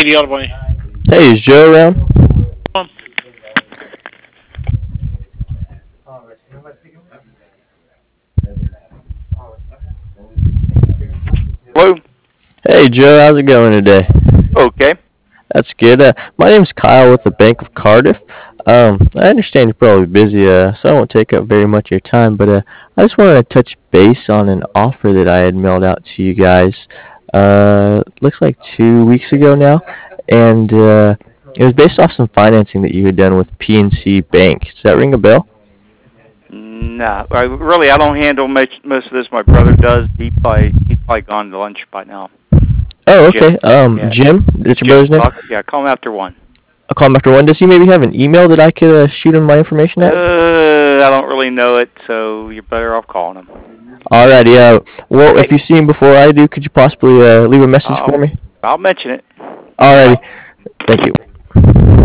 Lady Auto. Hey, is Joe around? Hello. Hey, Joe, how's it going today? Okay. That's good. My name's Kyle with the Bank of Cardiff. I understand you're probably busy, so I won't take up very much of your time, but I just wanted to touch base on an offer that I had mailed out to you guys, looks like 2 weeks ago now, and it was based off some financing that you had done with PNC Bank. Does that ring a bell? Nah, I don't handle most of this. My brother does. He's probably gone to lunch by now. Oh, Jim. okay. Yeah. Jim, that's your Jim brother's name? Buck. Yeah, call him after 1. I'll call him after one. Does he maybe have an email that I could shoot him my information at? I don't really know it, so you're better off calling him. Alrighty. Well, if you see him before I do, could you possibly leave a message for I'll me? I'll mention it. Bye. Alrighty. Thank you.